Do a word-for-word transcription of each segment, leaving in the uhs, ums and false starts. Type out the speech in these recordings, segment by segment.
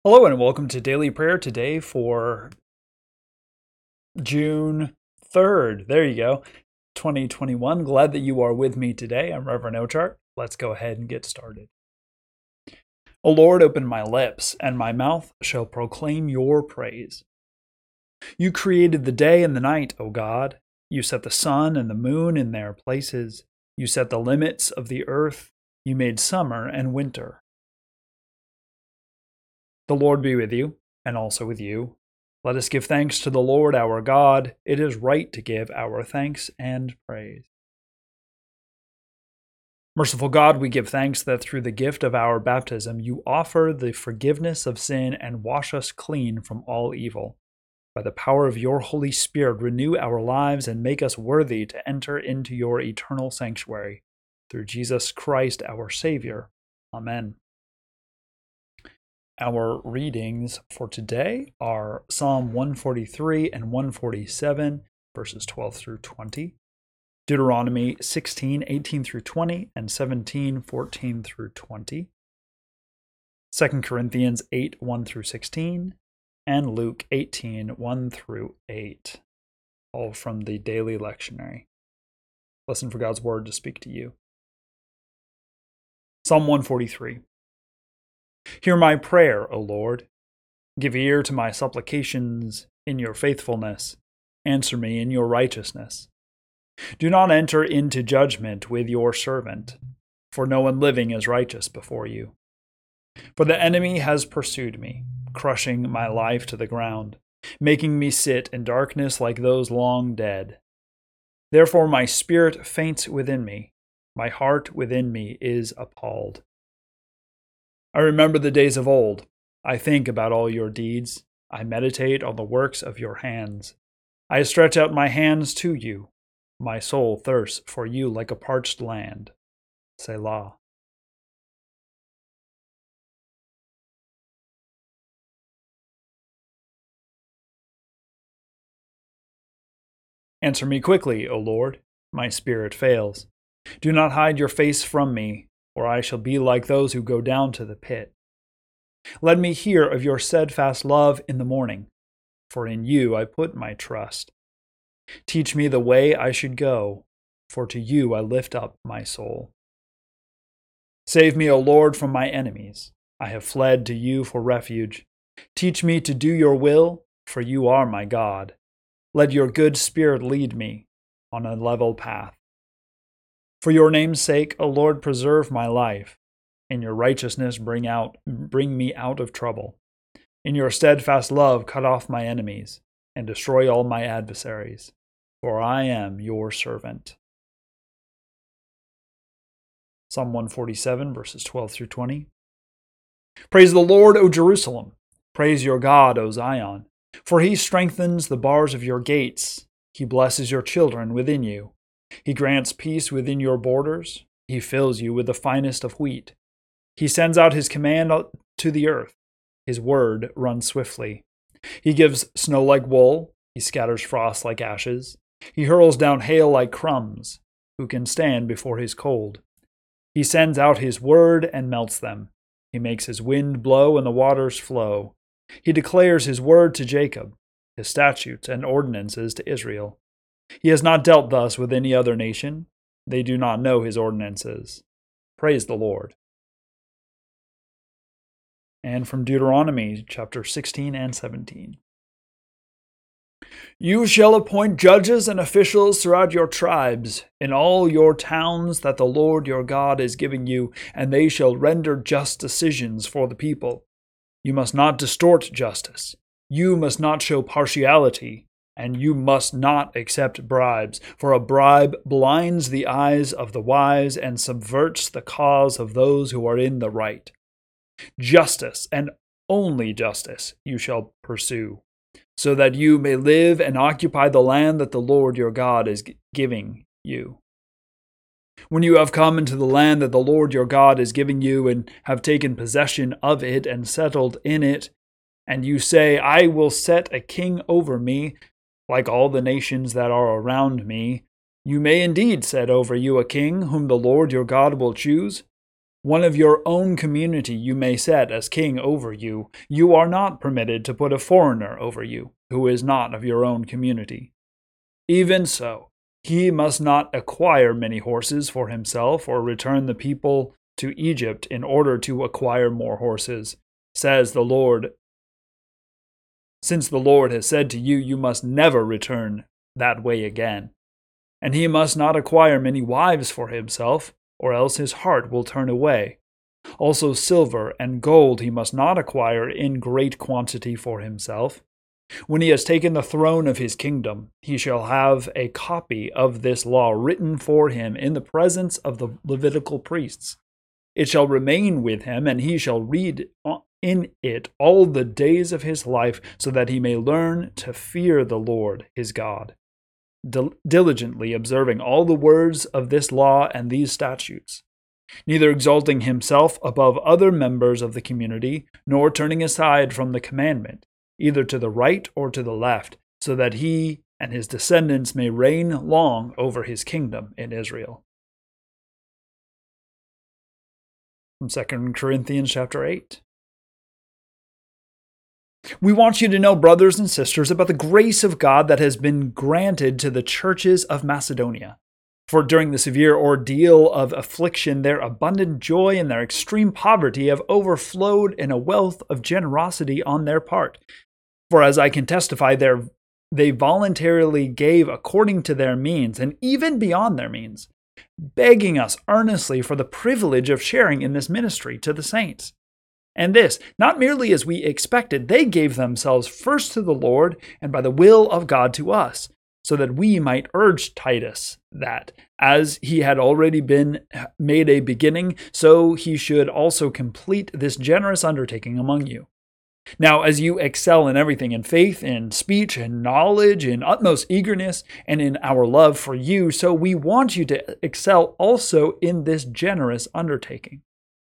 Hello and welcome to Daily Prayer today for June third. There you go, twenty twenty-one. Glad that you are with me today. I'm Reverend Ochart. Let's go ahead and get started. O Lord, open my lips, and my mouth shall proclaim your praise. You created the day and the night, O God. You set the sun and the moon in their places. You set the limits of the earth. You made summer and winter. The Lord be with you, and also with you. Let us give thanks to the Lord our God. It is right to give our thanks and praise. Merciful God, we give thanks that through the gift of our baptism, you offer the forgiveness of sin and wash us clean from all evil. By the power of your Holy Spirit, renew our lives and make us worthy to enter into your eternal sanctuary. Through Jesus Christ, our Savior. Amen. Our readings for today are Psalm one forty-three and one forty-seven, verses twelve through twenty, Deuteronomy sixteen, eighteen through twenty, and seventeen, fourteen through twenty, Second Corinthians eight, one through sixteen, and Luke eighteen, one through eight, all from the Daily Lectionary. Listen for God's word to speak to you. Psalm one forty-three. Hear my prayer, O Lord. Give ear to my supplications in your faithfulness. Answer me in your righteousness. Do not enter into judgment with your servant, for no one living is righteous before you. For the enemy has pursued me, crushing my life to the ground, making me sit in darkness like those long dead. Therefore my spirit faints within me, my heart within me is appalled. I remember the days of old. I think about all your deeds. I meditate on the works of your hands. I stretch out my hands to you. My soul thirsts for you like a parched land. Selah. Answer me quickly, O Lord. My spirit fails. Do not hide your face from me, or I shall be like those who go down to the pit. Let me hear of your steadfast love in the morning, for in you I put my trust. Teach me the way I should go, for to you I lift up my soul. Save me, O Lord, from my enemies. I have fled to you for refuge. Teach me to do your will, for you are my God. Let your good spirit lead me on a level path. For your name's sake, O Lord, preserve my life. In your righteousness, bring out, bring me out of trouble. In your steadfast love, cut off my enemies, and destroy all my adversaries. For I am your servant. Psalm one forty-seven, verses twelve through twenty. Praise the Lord, O Jerusalem. Praise your God, O Zion. For he strengthens the bars of your gates. He blesses your children within you. He grants peace within your borders. He fills you with the finest of wheat. He sends out his command to the earth. His word runs swiftly. He gives snow like wool. He scatters frost like ashes. He hurls down hail like crumbs. Who can stand before his cold? He sends out his word and melts them. He makes his wind blow and the waters flow. He declares his word to Jacob, his statutes and ordinances to Israel. He has not dealt thus with any other nation. They do not know his ordinances. Praise the Lord. And from Deuteronomy chapter sixteen and seventeen. You shall appoint judges and officials throughout your tribes, in all your towns that the Lord your God is giving you, and they shall render just decisions for the people. You must not distort justice. You must not show partiality. And you must not accept bribes, for a bribe blinds the eyes of the wise and subverts the cause of those who are in the right. Justice, and only justice, you shall pursue, so that you may live and occupy the land that the Lord your God is giving you. When you have come into the land that the Lord your God is giving you and have taken possession of it and settled in it, and you say, I will set a king over me, like all the nations that are around me, you may indeed set over you a king whom the Lord your God will choose. One of your own community you may set as king over you. You are not permitted to put a foreigner over you, who is not of your own community. Even so, he must not acquire many horses for himself or return the people to Egypt in order to acquire more horses, says the Lord. Since the Lord has said to you, you must never return that way again. And he must not acquire many wives for himself, or else his heart will turn away. Also silver and gold he must not acquire in great quantity for himself. When he has taken the throne of his kingdom, he shall have a copy of this law written for him in the presence of the Levitical priests. It shall remain with him, and he shall read in it all the days of his life, so that he may learn to fear the Lord his God, dil- diligently observing all the words of this law and these statutes, neither exalting himself above other members of the community, nor turning aside from the commandment, either to the right or to the left, so that he and his descendants may reign long over his kingdom in Israel. From Second Corinthians chapter eight. We want you to know, brothers and sisters, about the grace of God that has been granted to the churches of Macedonia. For during the severe ordeal of affliction, their abundant joy and their extreme poverty have overflowed in a wealth of generosity on their part. For as I can testify, they voluntarily gave according to their means, and even beyond their means, begging us earnestly for the privilege of sharing in this ministry to the saints. And this, not merely as we expected, they gave themselves first to the Lord and by the will of God to us, so that we might urge Titus that, as he had already been made a beginning, so he should also complete this generous undertaking among you. Now, as you excel in everything, in faith, in speech, in knowledge, in utmost eagerness, and in our love for you, so we want you to excel also in this generous undertaking.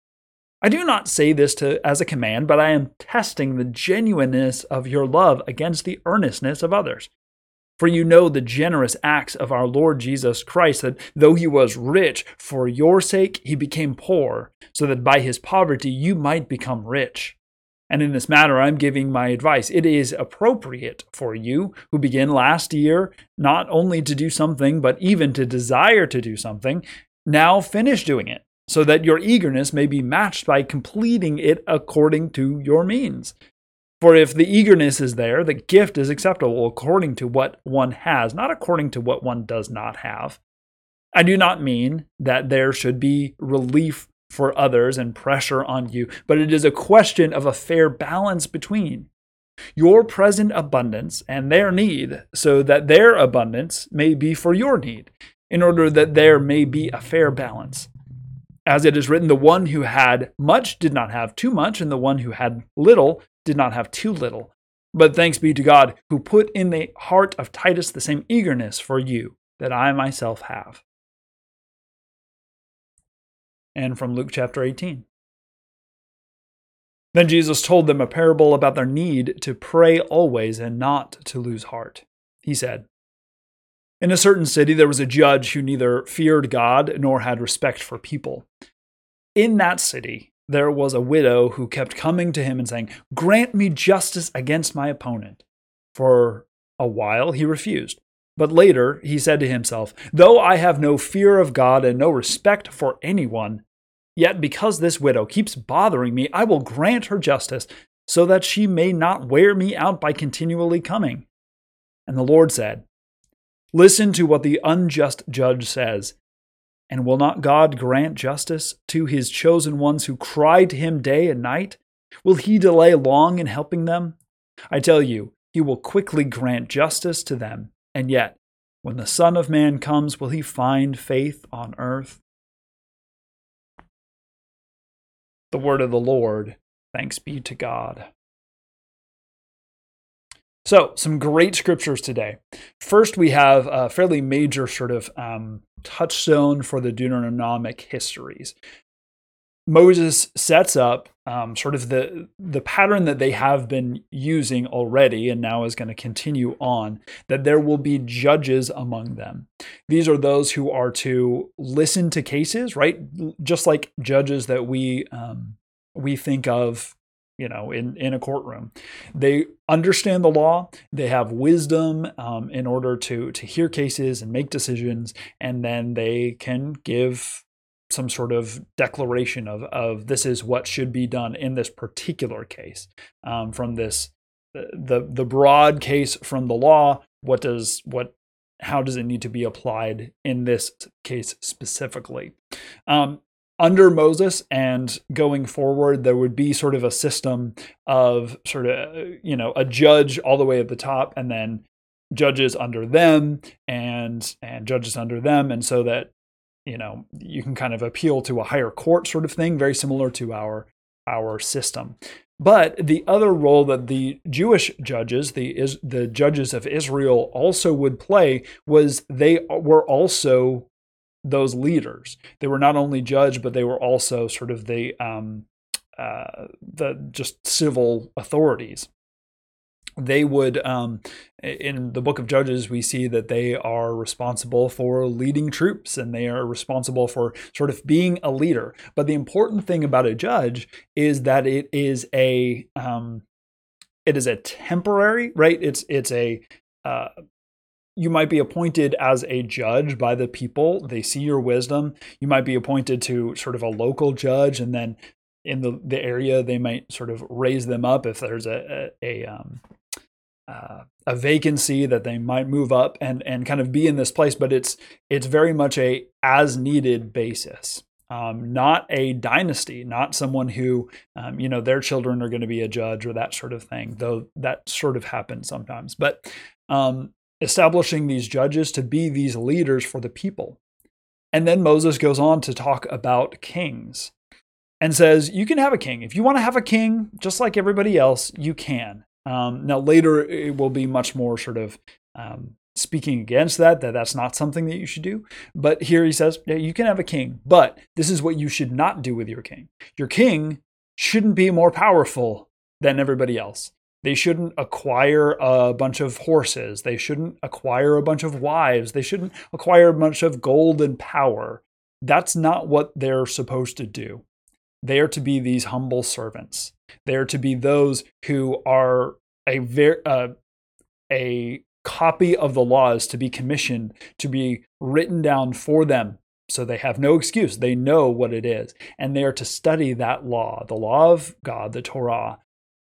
I do not say this to, as a command, but I am testing the genuineness of your love against the earnestness of others. For you know the generous acts of our Lord Jesus Christ, that though he was rich, for your sake he became poor, so that by his poverty you might become rich. And in this matter I am giving my advice. It is appropriate for you, who began last year not only to do something, but even to desire to do something, now finish doing it, so that your eagerness may be matched by completing it according to your means. For if the eagerness is there, the gift is acceptable according to what one has, not according to what one does not have. I do not mean that there should be relief for others and pressure on you, but it is a question of a fair balance between your present abundance and their need, so that their abundance may be for your need, in order that there may be a fair balance. As it is written, the one who had much did not have too much, and the one who had little did not have too little. But thanks be to God, who put in the heart of Titus the same eagerness for you that I myself have. And from Luke chapter eighteen. Then Jesus told them a parable about their need to pray always and not to lose heart. He said, in a certain city there was a judge who neither feared God nor had respect for people. In that city there was a widow who kept coming to him and saying, grant me justice against my opponent. For a while he refused. But later he said to himself, though I have no fear of God and no respect for anyone, yet because this widow keeps bothering me, I will grant her justice, so that she may not wear me out by continually coming. And the Lord said, listen to what the unjust judge says. And will not God grant justice to his chosen ones who cry to him day and night? Will he delay long in helping them? I tell you, he will quickly grant justice to them. And yet, when the Son of Man comes, will he find faith on earth? The word of the Lord. Thanks be to God. So, some great scriptures today. First, we have a fairly major sort of um, touchstone for the Deuteronomic histories. Moses sets up um, sort of the the pattern that they have been using already and now is going to continue on, that there will be judges among them. These are those who are to listen to cases, right? Just like judges that we um, we think of, you know, in, in a courtroom. They understand the law, they have wisdom um, in order to, to hear cases and make decisions, and then they can give some sort of declaration of, of this is what should be done in this particular case. Um, from this, the the broad case from the law, what does, what, how does it need to be applied in this case specifically? Um, Under Moses and going forward, there would be sort of a system of sort of, you know, a judge all the way at the top, and then judges under them and and judges under them. And so that, you know, you can kind of appeal to a higher court sort of thing, very similar to our our system. But the other role that the Jewish judges, the is the judges of Israel also would play, was they were also those leaders. They were not only judge, but they were also sort of the um, uh, the just civil authorities. They would, um, in the book of Judges, we see that they are responsible for leading troops, and they are responsible for sort of being a leader. But the important thing about a judge is that it is a um, it is a temporary, right? It's it's a uh, you might be appointed as a judge by the people. They see your wisdom. You might be appointed to sort of a local judge, and then in the, the area, they might sort of raise them up if there's a a, a, um, uh, a vacancy, that they might move up and and kind of be in this place. But it's it's very much a as needed basis. Um, not a dynasty, not someone who, um, you know, their children are going to be a judge or that sort of thing, though that sort of happens sometimes. But um, establishing these judges to be these leaders for the people. And then Moses goes on to talk about kings and says, you can have a king. If you want to have a king, just like everybody else, you can. Um, now, later, it will be much more sort of um, speaking against that, that that's not something that you should do. But here he says, yeah, you can have a king, but this is what you should not do with your king. Your king shouldn't be more powerful than everybody else. They shouldn't acquire a bunch of horses. They shouldn't acquire a bunch of wives. They shouldn't acquire a bunch of gold and power. That's not what they're supposed to do. They are to be these humble servants. They are to be those who are a ver- uh, a copy of the laws to be commissioned, to be written down for them. So they have no excuse. They know what it is. And they are to study that law, the law of God, the Torah,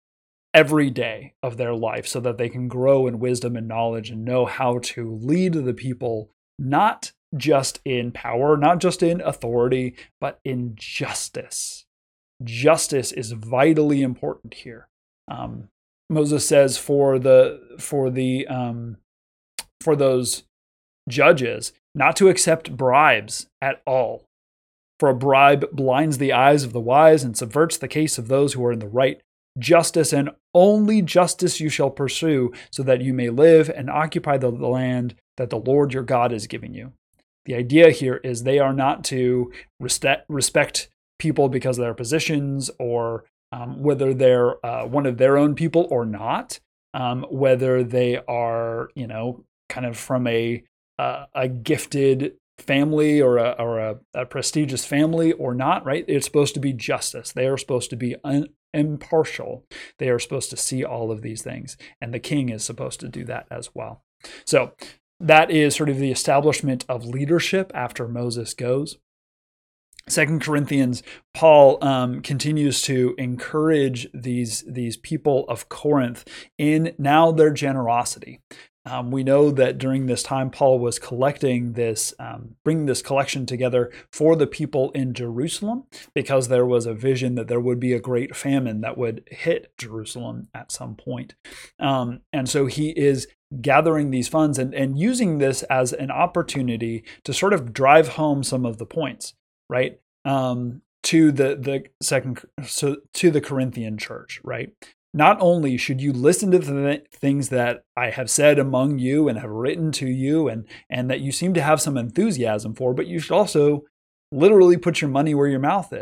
every day of their life, so that they can grow in wisdom and knowledge and know how to lead the people, not just in power, not just in authority, but in justice. Justice is vitally important here. Um, Moses says for the for the um, for those judges not to accept bribes at all. For a bribe blinds the eyes of the wise and subverts the case of those who are in the right. Justice and only justice you shall pursue, so that you may live and occupy the land that the Lord your God is giving you. The idea here is they are not to respect people because of their positions, or um, whether they're uh, one of their own people or not, um, whether they are, you know, kind of from a uh, a gifted family or a or a, a prestigious family or not, right? It's supposed to be justice. They are supposed to be un- impartial. They are supposed to see all of these things, and the king is supposed to do that as well. So that is sort of the establishment of leadership after Moses goes. Second Corinthians, Paul um, continues to encourage these, these people of Corinth in now their generosity. Um, we know that during this time, Paul was collecting this, um, bringing this collection together for the people in Jerusalem, because there was a vision that there would be a great famine that would hit Jerusalem at some point. Um, and so he is gathering these funds and, and using this as an opportunity to sort of drive home some of the points, right? Um, to the the second so to the Corinthian church, right? Not only should you listen to the things that I have said among you and have written to you, and and that you seem to have some enthusiasm for, but you should also literally put your money where your mouth is,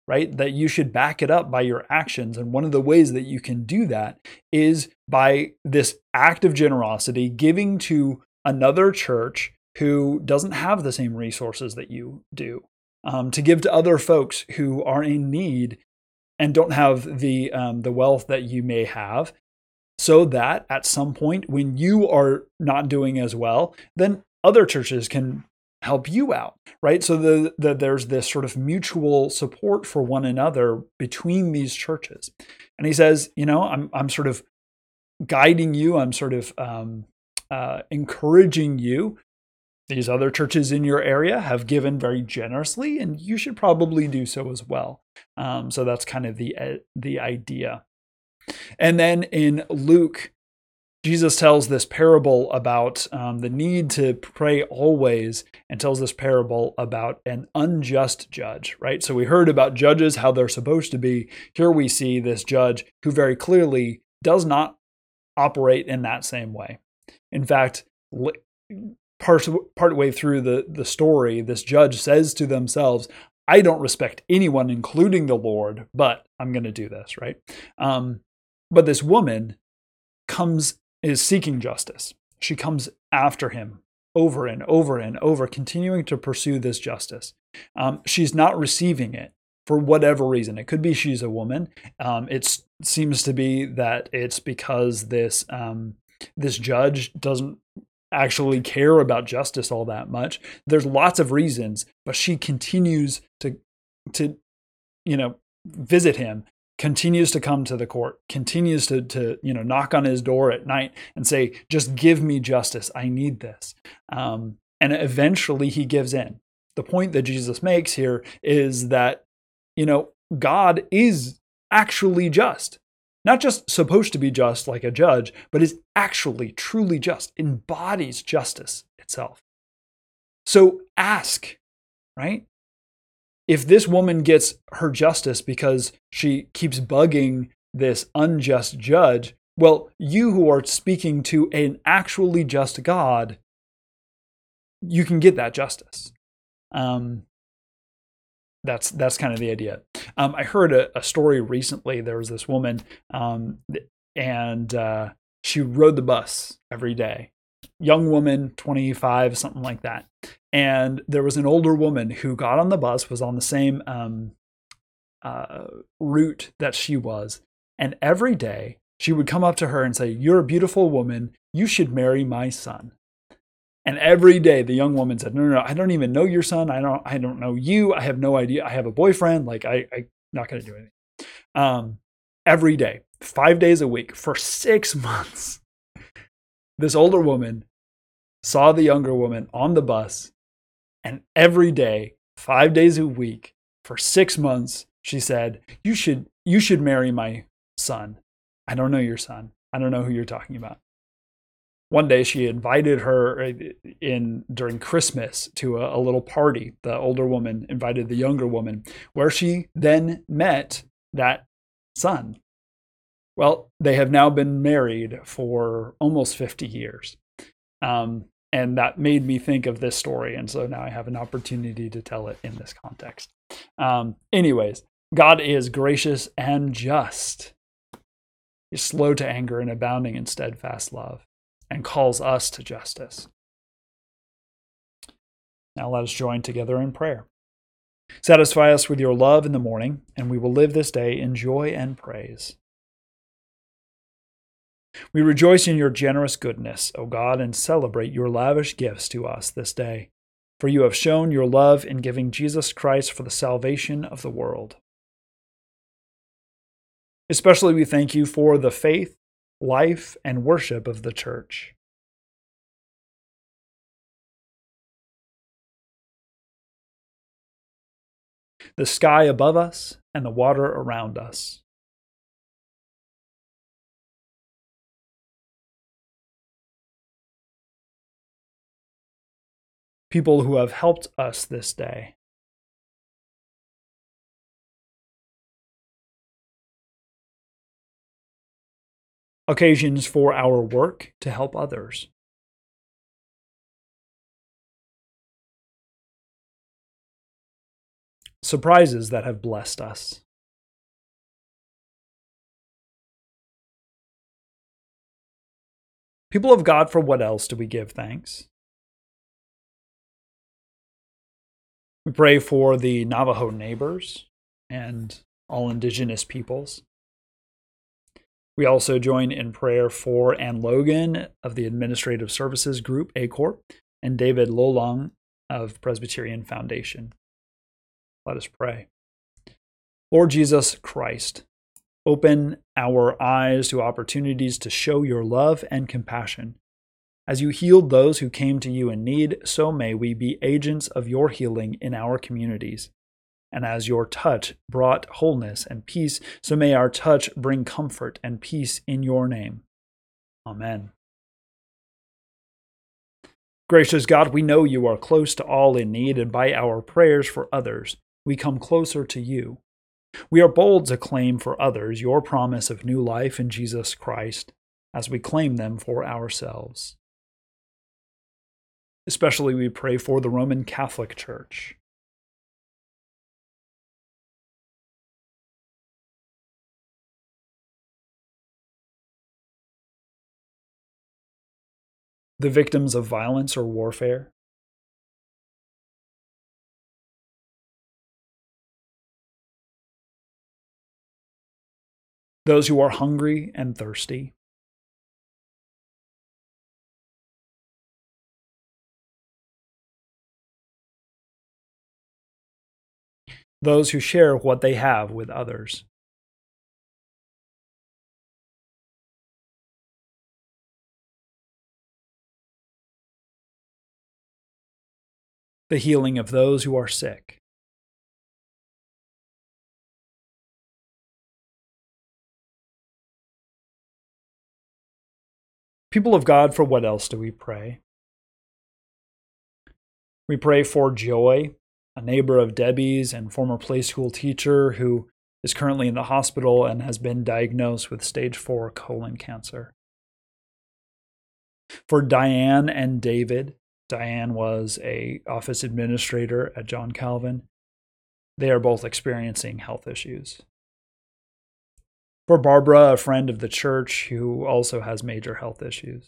right? That you should back it up by your actions. And one of the ways that you can do that is by this act of generosity, giving to another church who doesn't have the same resources that you do, um, to give to other folks who are in need and don't have the um, the wealth that you may have, so that at some point when you are not doing as well, then other churches can help you out, right? So the, the, there's this sort of mutual support for one another between these churches. And he says, you know, I'm I'm sort of guiding you, I'm sort of um, uh, encouraging you. These other churches in your area have given very generously, and you should probably do so as well. Um, so that's kind of the uh, the idea. And then in Luke, Jesus tells this parable about um, the need to pray always, and tells this parable about an unjust judge, right? So we heard about judges, how they're supposed to be. Here we see this judge who very clearly does not operate in that same way. In fact, part, part way through the, the story, this judge says to themselves, I don't respect anyone, including the Lord, but I'm going to do this, right? Um, but this woman comes is seeking justice. She comes after him over and over and over, continuing to pursue this justice. Um, she's not receiving it for whatever reason. It could be she's a woman. Um, it seems to be that it's because this um, this judge doesn't actually care about justice all that much. There's lots of reasons, but she continues to to you know visit him, continues to come to the court, continues to, to you know, knock on his door at night and say, just give me justice. I need this. Um, and eventually he gives in. The point that Jesus makes here is that, you know, God is actually just. Not just supposed to be just like a judge, but is actually truly just, embodies justice itself. So ask, right? If this woman gets her justice because she keeps bugging this unjust judge, well, you who are speaking to an actually just God, you can get that justice. Um, that's that's kind of the idea. Um, I heard a, a story recently. There was this woman, um, and uh, she rode the bus every day. Young woman, twenty-five, something like that. And there was an older woman who got on the bus, was on the same um, uh, route that she was. And every day she would come up to her and say, you're a beautiful woman. You should marry my son. And every day the young woman said, no, no, no, I don't even know your son. I don't, I don't know you. I have no idea. I have a boyfriend. Like I, I'm not going to do anything. Um, every day, five days a week for six months, this older woman saw the younger woman on the bus. And every day, five days a week, for six months, she said, you should you should marry my son. I don't know your son. I don't know who you're talking about. One day, she invited her in during Christmas to a, a little party. The older woman invited the younger woman, where she then met that son. Well, they have now been married for almost fifty years. Um, And that made me think of this story. And so now I have an opportunity to tell it in this context. Um, anyways, God is gracious and just. He's slow to anger and abounding in steadfast love, and calls us to justice. Now let us join together in prayer. Satisfy us with your love in the morning, and we will live this day in joy and praise. We rejoice in your generous goodness, O God, and celebrate your lavish gifts to us this day. For you have shown your love in giving Jesus Christ for the salvation of the world. Especially we thank you for the faith, life, and worship of the church. The sky above us and the water around us. People who have helped us this day. Occasions for our work to help others. surprises that have blessed us. People of God, for what else do we give thanks? We pray for the Navajo neighbors and all indigenous peoples. We also join in prayer for Ann Logan of the Administrative Services Group, A Corp, and David Lolong of Presbyterian Foundation. Let us pray. Lord Jesus Christ, open our eyes to opportunities to show your love and compassion. As you healed those who came to you in need, so may we be agents of your healing in our communities. And as your touch brought wholeness and peace, so may our touch bring comfort and peace in your name. Amen. Gracious God, we know you are close to all in need, and by our prayers for others, we come closer to you. We are bold to claim for others your promise of new life in Jesus Christ as we claim them for ourselves. Especially we pray for the Roman Catholic Church. The victims of violence or warfare. Those who are hungry and thirsty. Those who share what they have with others. The healing of those who are sick. People of God, for what else do we pray? We pray for Joy, a neighbor of Debbie's and former play school teacher who is currently in the hospital and has been diagnosed with stage four colon cancer. For Diane and David, Diane was an office administrator at John Calvin. They are both experiencing health issues. For Barbara, a friend of the church who also has major health issues.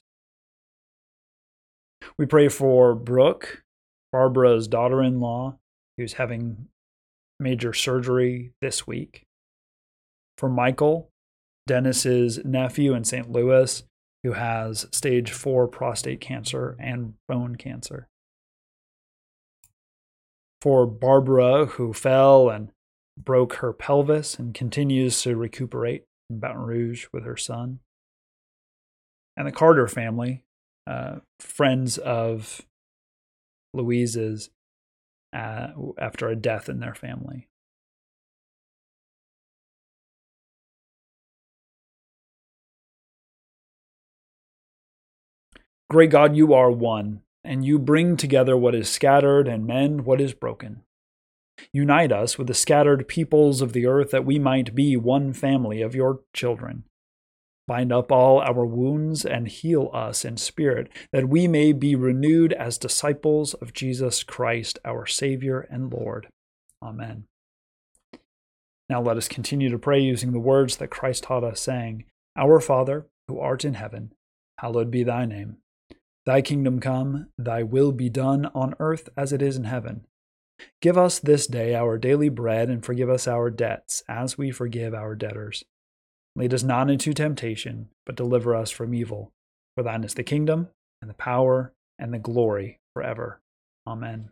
We pray for Brooke, Barbara's daughter-in-law, who's having major surgery this week. For Michael, Dennis's nephew in Saint Louis, who has stage four prostate cancer and bone cancer. For Barbara, who fell and broke her pelvis and continues to recuperate in Baton Rouge with her son. And the Carter family, uh, friends of Louise's, uh, after a death in their family. Great God, you are one, and you bring together what is scattered and mend what is broken. Unite us with the scattered peoples of the earth that we might be one family of your children. Bind up all our wounds and heal us in spirit, that we may be renewed as disciples of Jesus Christ, our Savior and Lord. Amen. Now let us continue to pray using the words that Christ taught us, saying, Our Father, who art in heaven, hallowed be thy name. Thy kingdom come, thy will be done on earth as it is in heaven. Give us this day our daily bread, and forgive us our debts, as we forgive our debtors. Lead us not into temptation, but deliver us from evil. For thine is the kingdom, and the power, and the glory forever. Amen.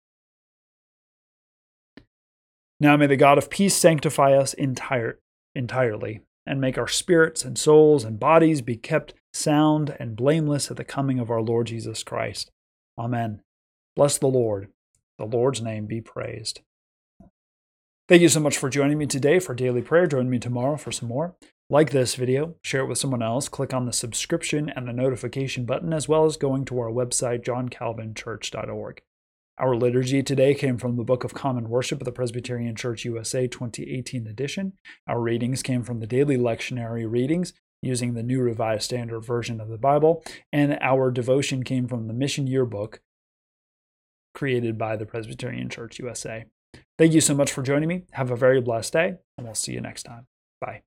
Now may the God of peace sanctify us entire, entirely, and make our spirits and souls and bodies be kept sound and blameless at the coming of our Lord Jesus Christ. Amen. Bless the Lord. The Lord's name be praised. Thank you so much for joining me today for Daily Prayer. Join me tomorrow for some more. Like this video, share it with someone else, click on the subscription and the notification button, as well as going to our website, john calvin church dot org. Our liturgy today came from the Book of Common Worship of the Presbyterian Church U S A twenty eighteen edition. Our readings came from the daily lectionary readings using the New Revised Standard Version of the Bible, and our devotion came from the Mission Yearbook created by the Presbyterian Church U S A. Thank you so much for joining me. Have a very blessed day, and we'll see you next time. Bye.